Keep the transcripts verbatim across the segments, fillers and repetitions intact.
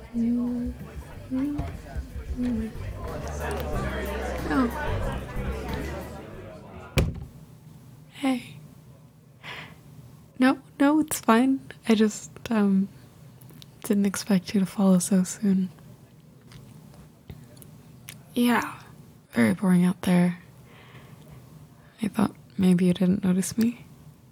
Mm, mm, mm. Oh, hey. No, no, it's fine. I just, um, didn't expect you to follow so soon. Yeah, very boring out there. I thought maybe you didn't notice me.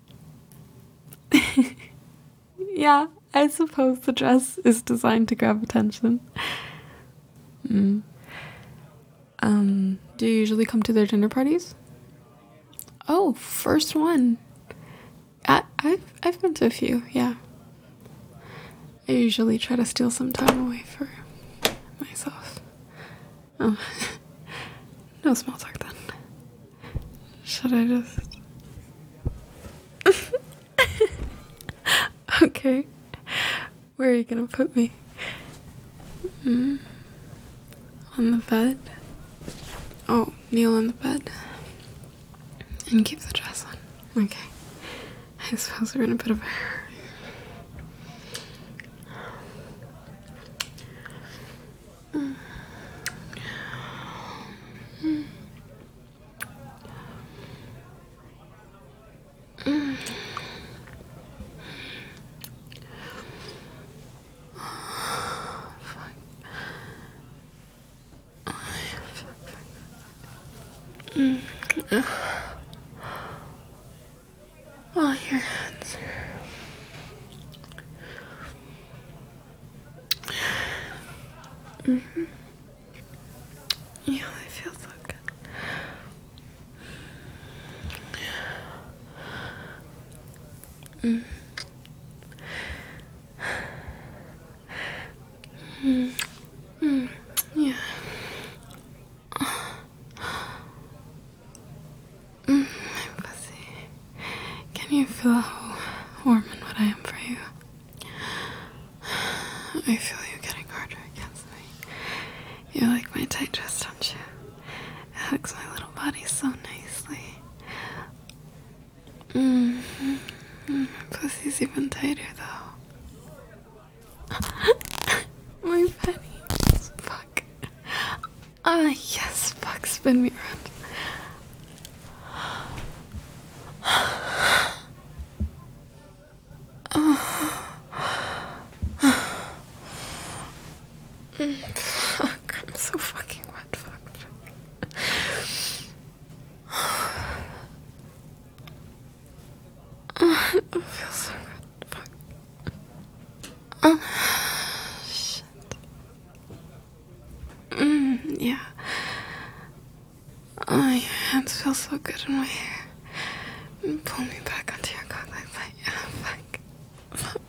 Yeah, I suppose the dress is designed to grab attention. Mm. Um, do you usually come to their dinner parties? Oh, first one. I, I've I've been to a few, yeah. I usually try to steal some time away for myself. Oh, no small talk then. Should I just... Okay. Where are you gonna put me? Mm. On the bed? Oh, kneel on the bed. And keep the dress on. Okay. I suppose we're in a bit of a hurry. Mm. Mm. Mm. Mm. Oh, your hands. Mm-hmm. Yeah, I feel so good. Mm. Mm. Mm. Yeah. Mm. My pussy. Can you feel how warm and what I am for you? I feel you getting harder against me. You like my tight dress, don't you? It hugs my little body so nicely. Mm. Mm. My pussy's even tighter, though. My pennies. Fuck. Ah, yes, fuck, spin me around. Mm, fuck, I'm so fucking wet, fuck. Oh, it feels so good, fuck. Oh, shit. Mm, yeah. Oh, your hands feel so good in my hair. And pull me back onto your cock like that, yeah, fuck. Fuck.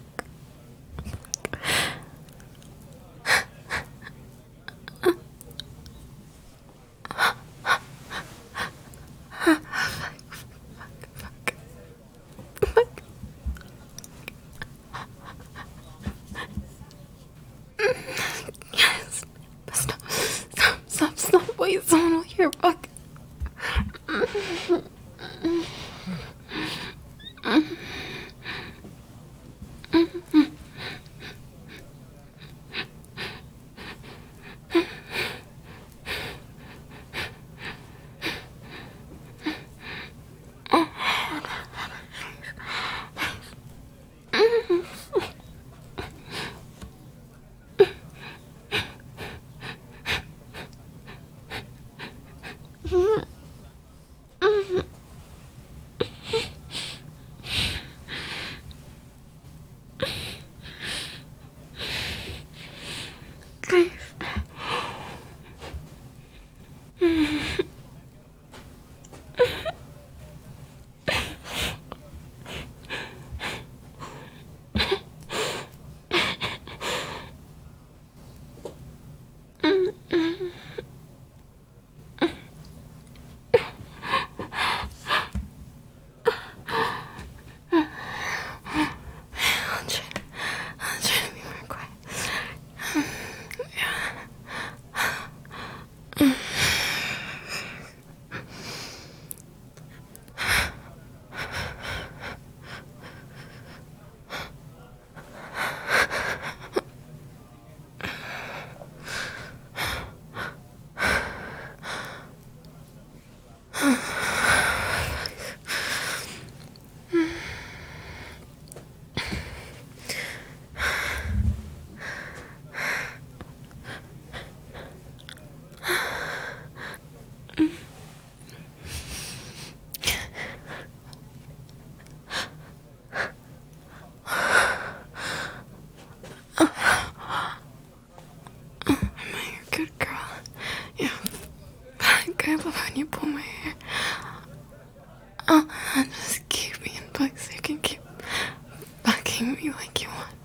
fucking me like you want.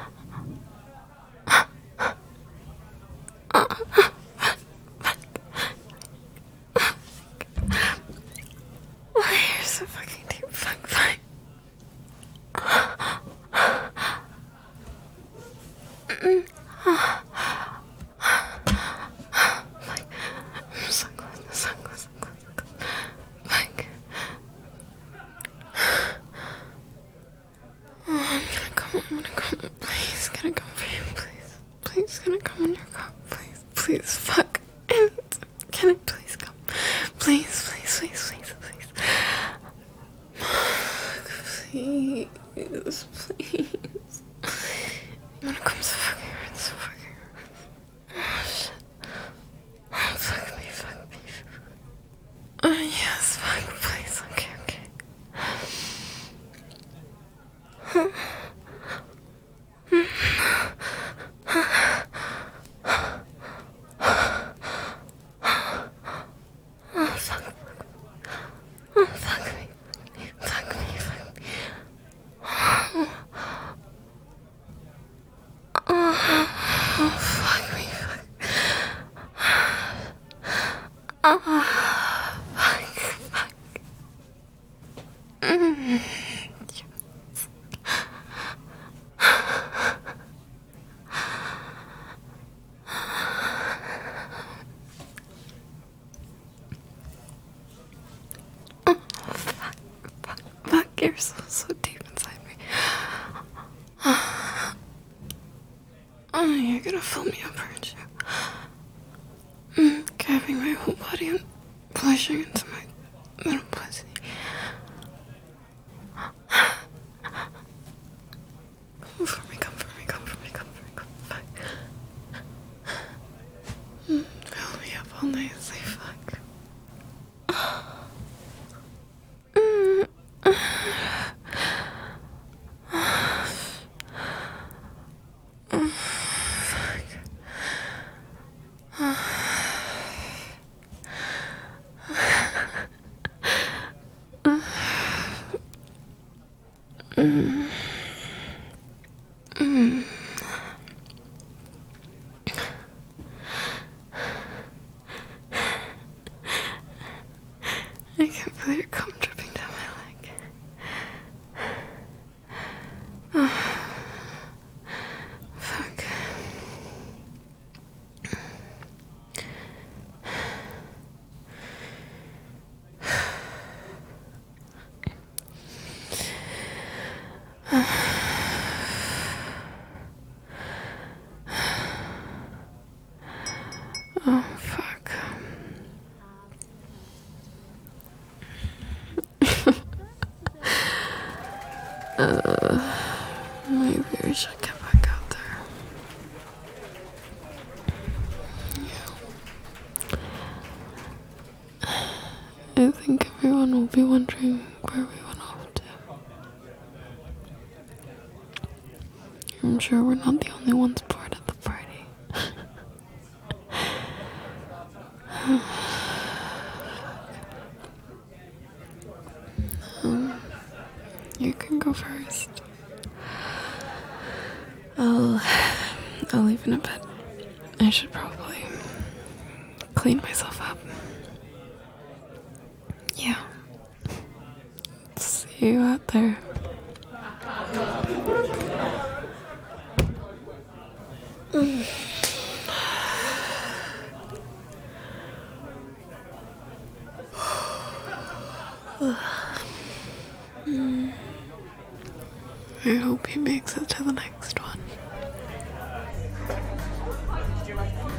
My hair's so fucking deep. Fuck, fine. So close, so close, so close, so close. Fuck. Oh, I'm gonna come, I'm gonna come. Please, can I come for you, please? Please, can I come in your car? Please, please, fuck. Can I please come? Please, please, please, please, please. Please, please. I'm gonna come so fucking hard, so fucking hard. Oh, shit. Oh, fuck me, fuck me. Oh, yes, fuck, please. Okay, okay. Oh, fuck. Oh, fuck me. Fuck me, fuck me. Oh, oh fuck me, fuck. Oh, fuck, fuck. Mm. Fuck, you're so, so deep inside me. Oh, you're gonna fill me up, aren't you? Mm, grabbing my whole body and pushing into my little pussy. Come for me, come for me, come for me, come for me, come for me. Fuck. Mm, fill me up all nicely, fuck. Mm. Mm. Mm. I can feel your cum dripping down my leg. Oh. Fuck. Oh, fuck. uh, maybe we should get back out there. Yeah. I think everyone will be wondering where we went off to. I'm sure we're not the only ones bored at the party. um, you can go first. I'll, I'll leave in a bit. I should probably clean myself up. Yeah. See you out there. Mm. mm. I hope he makes it to the next one.